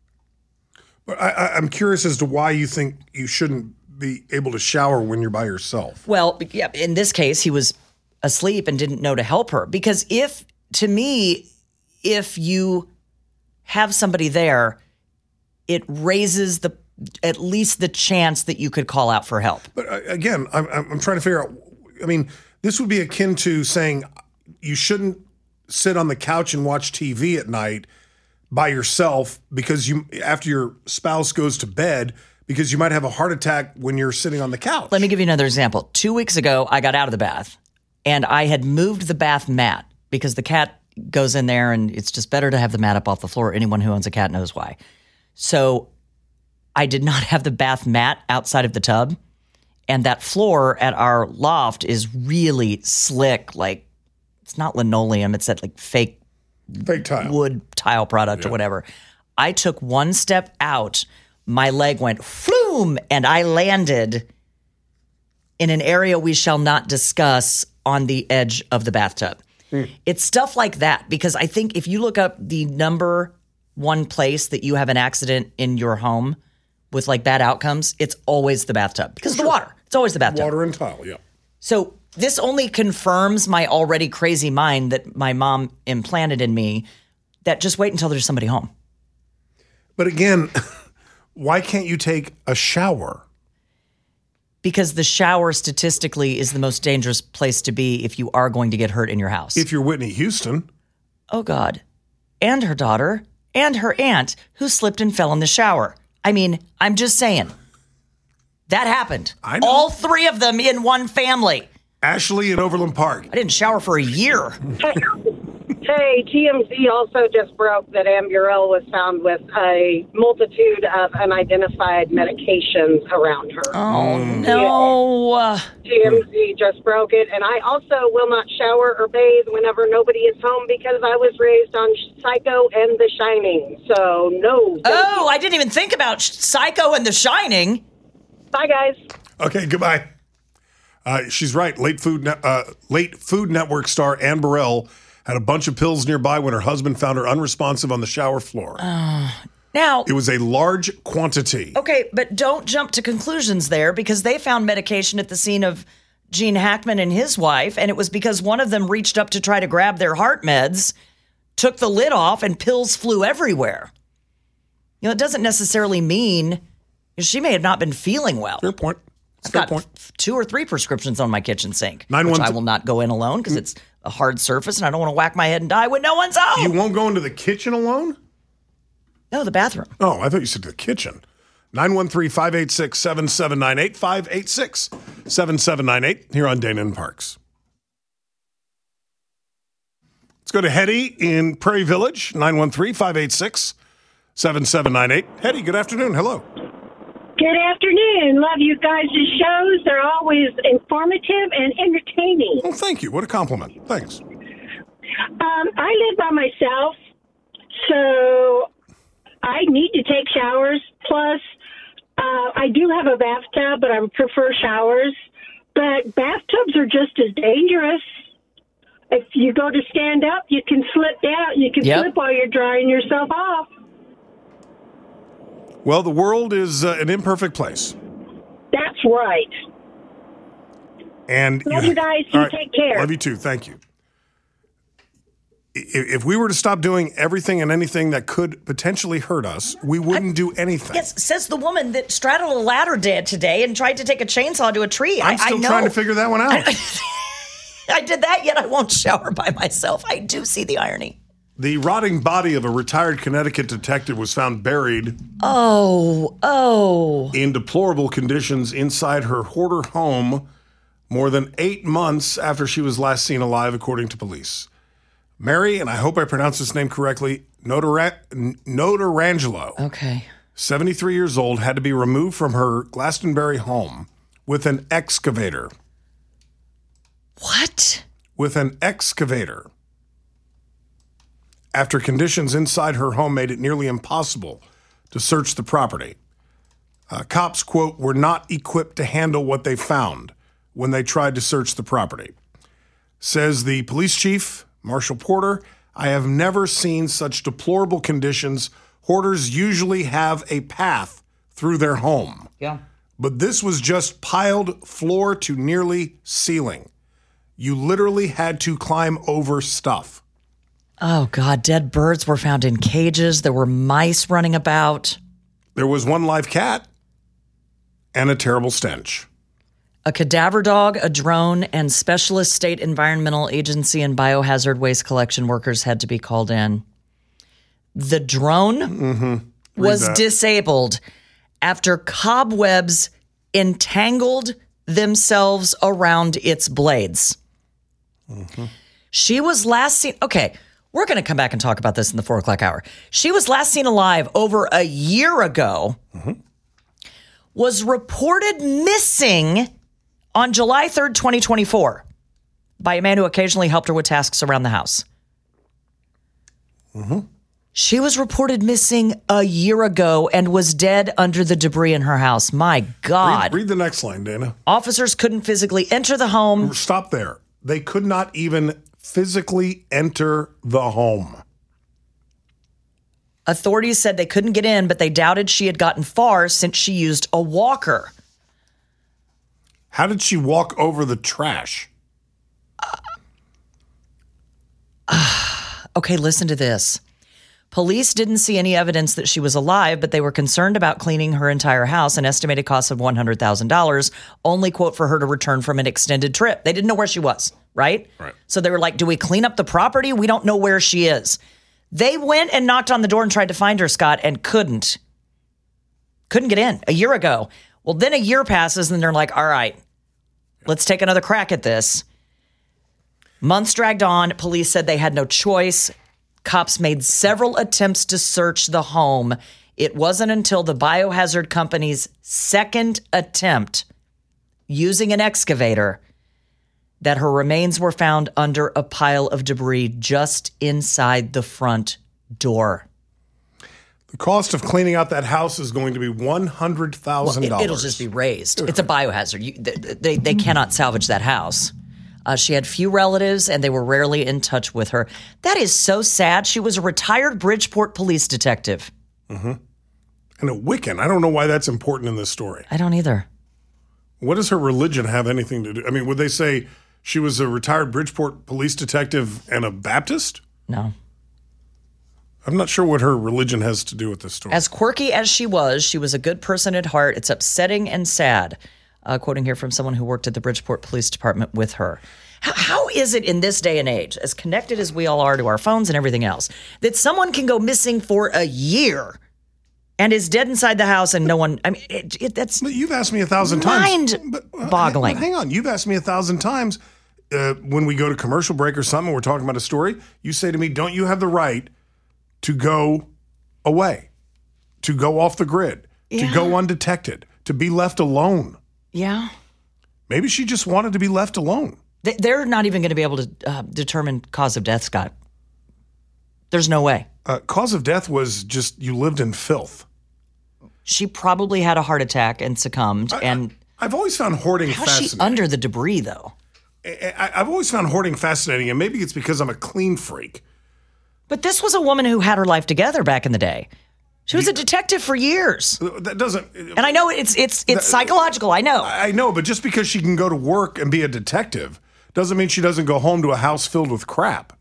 Speaker 6: But I, I, I'm curious as to why you think you shouldn't be able to shower when you're by yourself.
Speaker 5: Well, yeah, in this case, he was asleep and didn't know to help her. Because if, to me, if you have somebody there, it raises the at least the chance that you could call out for help.
Speaker 6: But uh, again, I'm, I'm trying to figure out, I mean, this would be akin to saying you shouldn't sit on the couch and watch T V at night by yourself because you after your spouse goes to bed because you might have a heart attack when you're sitting on the couch.
Speaker 5: Let me give you another example. Two weeks ago, I got out of the bath and I had moved the bath mat because the cat goes in there and it's just better to have the mat up off the floor. Anyone who owns a cat knows why. So I did not have the bath mat outside of the tub. And that floor at our loft is really slick, like it's not linoleum. It's that like fake,
Speaker 6: fake tile.
Speaker 5: wood tile product
Speaker 6: Yeah.
Speaker 5: or whatever. I took one step out. My leg went floom, and I landed in an area we shall not discuss on the edge of the bathtub. Mm. It's stuff like that, because I think if you look up the number one place that you have an accident in your home with like bad outcomes, it's always the bathtub because
Speaker 6: Sure.
Speaker 5: of the water. It's always the bathtub.
Speaker 6: Water and tile, yeah.
Speaker 5: So this only confirms my already crazy mind that my mom implanted in me, that just wait until there's somebody home.
Speaker 6: But again, why can't you take a shower?
Speaker 5: Because the shower statistically is the most dangerous place to be if you are going to get hurt in your house.
Speaker 6: If you're Whitney Houston.
Speaker 5: Oh, God. And her daughter and her aunt who slipped and fell in the shower. I mean, I'm just saying. That happened.
Speaker 6: I know.
Speaker 5: All three of them in one family.
Speaker 6: Ashley in Overland Park.
Speaker 5: I didn't shower for a year.
Speaker 21: Hey, T M Z also just broke that Ann Burrell was found with a multitude of unidentified medications around her.
Speaker 5: Oh, no.
Speaker 21: T M Z just broke it. And I also will not shower or bathe whenever nobody is home because I was raised on Psycho and The Shining. So, no.
Speaker 5: Oh, I didn't even think about Psycho and The Shining.
Speaker 21: Bye, guys.
Speaker 6: Okay, goodbye. Uh, she's right. Late Food ne- uh, late Food Network star Ann Burrell had a bunch of pills nearby when her husband found her unresponsive on the shower floor.
Speaker 5: Uh, now,
Speaker 6: it was a large quantity.
Speaker 5: Okay, but don't jump to conclusions there, because they found medication at the scene of Gene Hackman and his wife, and it was because one of them reached up to try to grab their heart meds, took the lid off, and pills flew everywhere. You know, it doesn't necessarily mean she may have not been feeling well.
Speaker 6: Fair point.
Speaker 5: I've
Speaker 6: Fair
Speaker 5: got
Speaker 6: point.
Speaker 5: two or three prescriptions on my kitchen sink,
Speaker 6: Nine
Speaker 5: which
Speaker 6: one
Speaker 5: I
Speaker 6: th-
Speaker 5: will not go in alone because it's a hard surface and I don't want to whack my head and die when no one's home.
Speaker 6: You won't go into the kitchen alone?
Speaker 5: No, the bathroom.
Speaker 6: Oh, I thought you said the kitchen. nine one three, five eight six, seven seven nine eight, five eight six, seven seven nine eight here on Dana and Parks. Let's go to Hetty in Prairie Village, nine one three, five eight six, seven seven nine eight. Hetty, good afternoon. Hello.
Speaker 22: Good afternoon. Love you guys' shows. They're always informative and entertaining.
Speaker 6: Well, thank you. What a compliment. Thanks.
Speaker 22: Um, I live by myself, so I need to take showers. Plus, uh, I do have a bathtub, but I prefer showers. But bathtubs are just as dangerous. If you go to stand up, you can slip down. You can
Speaker 5: Yep.
Speaker 22: slip while you're drying yourself off.
Speaker 6: Well, the world is uh, an imperfect place.
Speaker 22: That's right.
Speaker 6: And
Speaker 22: Love you guys. You
Speaker 6: All right.
Speaker 22: take care.
Speaker 6: Love you too. Thank you. I- If we were to stop doing everything and anything that could potentially hurt us, we wouldn't do anything.
Speaker 5: Yes, says the woman that straddled a ladder dead today and tried to take a chainsaw to a tree.
Speaker 6: I'm
Speaker 5: I,
Speaker 6: still
Speaker 5: I know.
Speaker 6: trying to figure that one out.
Speaker 5: I, I did that, yet I won't shower by myself. I do see the irony.
Speaker 6: The rotting body of a retired Connecticut detective was found buried
Speaker 5: Oh, oh.
Speaker 6: in deplorable conditions inside her hoarder home more than eight months after she was last seen alive, according to police. Mary, and I hope I pronounced this name correctly, Notara- Notarangelo,
Speaker 5: Okay.
Speaker 6: seventy-three years old, had to be removed from her Glastonbury home with an excavator.
Speaker 5: What?
Speaker 6: With an excavator. After conditions inside her home made it nearly impossible to search the property. Uh, cops, quote, were not equipped to handle what they found when they tried to search the property. Says the police chief, Marshall Porter, I have never seen such deplorable conditions. Hoarders usually have a path through their home.
Speaker 5: Yeah.
Speaker 6: But this was just piled floor to nearly ceiling. You literally had to climb over stuff.
Speaker 5: Oh, God. Dead birds were found in cages. There were mice running about.
Speaker 6: There was one live cat and a terrible stench.
Speaker 5: A cadaver dog, a drone, and specialist state environmental agency and biohazard waste collection workers had to be called in. The drone
Speaker 6: mm-hmm.
Speaker 5: was
Speaker 6: that.
Speaker 5: disabled after cobwebs entangled themselves around its blades.
Speaker 6: Mm-hmm.
Speaker 5: She was last seen... Okay, we're going to come back and talk about this in the four o'clock hour. She was last seen alive over a year ago,
Speaker 6: mm-hmm. was
Speaker 5: reported missing on July third, twenty twenty-four. by a man who occasionally helped her with tasks around the house.
Speaker 6: Mm-hmm.
Speaker 5: She was reported missing a year ago and was dead under the debris in her house. My God.
Speaker 6: Read, read the next line, Dana.
Speaker 5: Officers couldn't physically enter the home.
Speaker 6: Stop there. They could not even physically enter the home.
Speaker 5: Authorities said they couldn't get in, but they doubted she had gotten far since she used a walker.
Speaker 6: How did she walk over the trash?
Speaker 5: Uh, uh, okay, listen to this. Police didn't see any evidence that she was alive, but they were concerned about cleaning her entire house, an estimated cost of one hundred thousand dollars, only, quote, for her to return from an extended trip. They didn't know where she was, right?
Speaker 6: Right.
Speaker 5: So they were like, do we clean up the property? We don't know where she is. They went and knocked on the door and tried to find her, Scott, and couldn't. Couldn't get in a year ago. Well, then a year passes and they're like, all right, let's take another crack at this. Months dragged on. Police said they had no choice. Cops made several attempts to search the home. It wasn't until the biohazard company's second attempt using an excavator that her remains were found under a pile of debris just inside the front door.
Speaker 6: The cost of cleaning out that house is going to be one hundred thousand dollars.
Speaker 5: Well, it, it'll just be raised. It's a biohazard. You, they, they, they cannot salvage that house. Uh, she had few relatives, and they were rarely in touch with her. That is so sad. She was a retired Bridgeport police detective.
Speaker 6: Mm-hmm. And a Wiccan. I don't know why that's important in this story.
Speaker 5: I don't either.
Speaker 6: What does her religion have anything to do? I mean, would they say she was a retired Bridgeport police detective and a Baptist?
Speaker 5: No.
Speaker 6: I'm not sure what her religion has to do with this story.
Speaker 5: As quirky as she was, she was a good person at heart. It's upsetting and sad. Uh, quoting here from someone who worked at the Bridgeport Police Department with her. How, how is it in this day and age, as connected as we all are to our phones and everything else, that someone can go missing for a year and is dead inside the house and no one, I mean, it, it, that's
Speaker 6: But you've asked me a thousand times.
Speaker 5: mind-boggling.
Speaker 6: But, uh, hang on. You've asked me a thousand times uh, when we go to commercial break or something, we're talking about a story, you say to me, don't you have the right to go away, to go off the grid,
Speaker 5: Yeah.
Speaker 6: to go undetected, to be left alone?
Speaker 5: Yeah.
Speaker 6: Maybe she just wanted to be left alone.
Speaker 5: They- They're not even going to be able to uh, determine cause of death, Scott. There's no way.
Speaker 6: Uh, cause of death was just you lived in filth.
Speaker 5: She probably had a heart attack and succumbed.
Speaker 6: I,
Speaker 5: and
Speaker 6: I, I've always found hoarding
Speaker 5: how's
Speaker 6: fascinating.
Speaker 5: she under the debris, though?
Speaker 6: I, I, I've always found hoarding fascinating, and maybe it's because I'm a clean freak.
Speaker 5: But this was a woman who had her life together back in the day. She was a detective for years.
Speaker 6: That doesn't...
Speaker 5: And I know it's it's it's
Speaker 6: that,
Speaker 5: psychological, I know.
Speaker 6: I know, but just because she can go to work and be a detective doesn't mean she doesn't go home to a house filled with crap.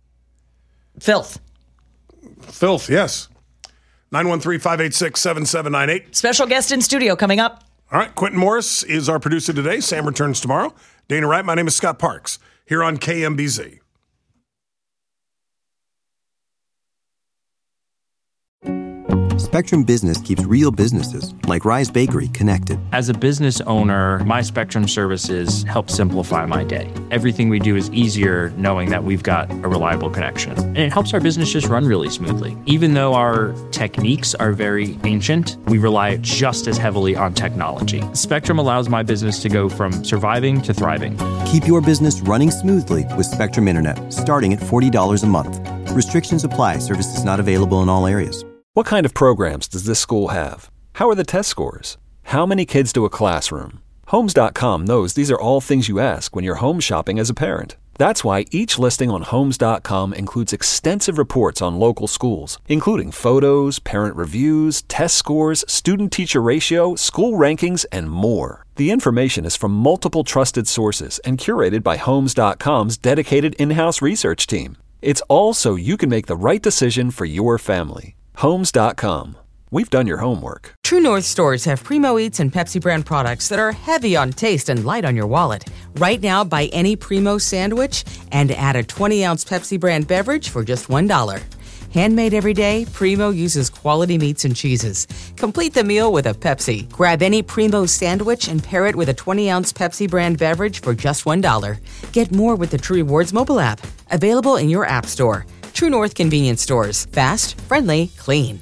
Speaker 5: Filth.
Speaker 6: Filth, yes. nine one three, five eight six, seven seven nine eight.
Speaker 5: Special guest in studio coming up.
Speaker 6: All right, Quentin Morris is our producer today. Sam returns tomorrow. Dana Wright, my name is Scott Parks, here on K M B Z.
Speaker 1: Spectrum Business keeps real businesses, like Rise Bakery, connected.
Speaker 2: As a business owner, my Spectrum services help simplify my day. Everything we do is easier knowing that we've got a reliable connection. And it helps our business just run really smoothly. Even though our techniques are very ancient, we rely just as heavily on technology. Spectrum allows my business to go from surviving to thriving.
Speaker 1: Keep your business running smoothly with Spectrum Internet, starting at forty dollars a month. Restrictions apply. Services not available in all areas.
Speaker 3: What kind of programs does this school have? How are the test scores? How many kids do a classroom? Homes dot com knows these are all things you ask when you're home shopping as a parent. That's why each listing on Homes dot com includes extensive reports on local schools, including photos, parent reviews, test scores, student-teacher ratio, school rankings, and more. The information is from multiple trusted sources and curated by Homes dot com's dedicated in-house research team. It's all so you can make the right decision for your family. Homes dot com. We've done your homework.
Speaker 14: True North stores have Primo Eats and Pepsi brand products that are heavy on taste and light on your wallet. Right now, buy any Primo sandwich and add a twenty ounce Pepsi brand beverage for just one dollar. Handmade every day, Primo uses quality meats and cheeses. Complete the meal with a Pepsi. Grab any Primo sandwich and pair it with a twenty ounce Pepsi brand beverage for just one dollar. Get more with the True Rewards mobile app. Available in your app store. True North convenience stores. Fast, friendly, clean.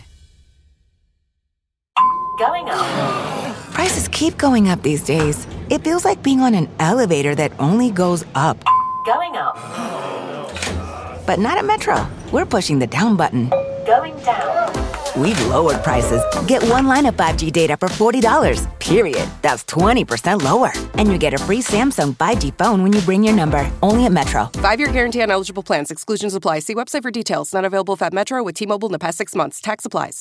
Speaker 15: Going up. Prices keep going up these days. It feels like being on an elevator that only goes up. Going up. But not at Metro. We're pushing the down button. Going down. We've lowered prices. Get one line of five G data for forty dollars, period. That's twenty percent lower. And you get a free Samsung five G phone when you bring your number. Only at Metro.
Speaker 16: Five-year guarantee on eligible plans. Exclusions apply. See website for details. Not available if at Metro with T-Mobile in the past six months. Tax applies.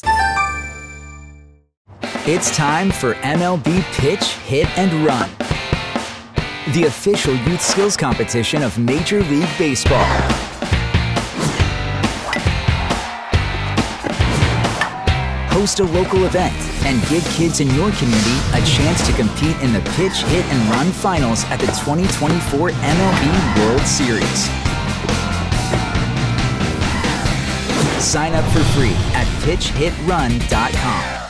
Speaker 4: It's time for M L B Pitch, Hit, and Run, the official youth skills competition of Major League Baseball. Host a local event and give kids in your community a chance to compete in the Pitch, Hit, and Run finals at the twenty twenty-four M L B World Series. Sign up for free at pitch hit run dot com.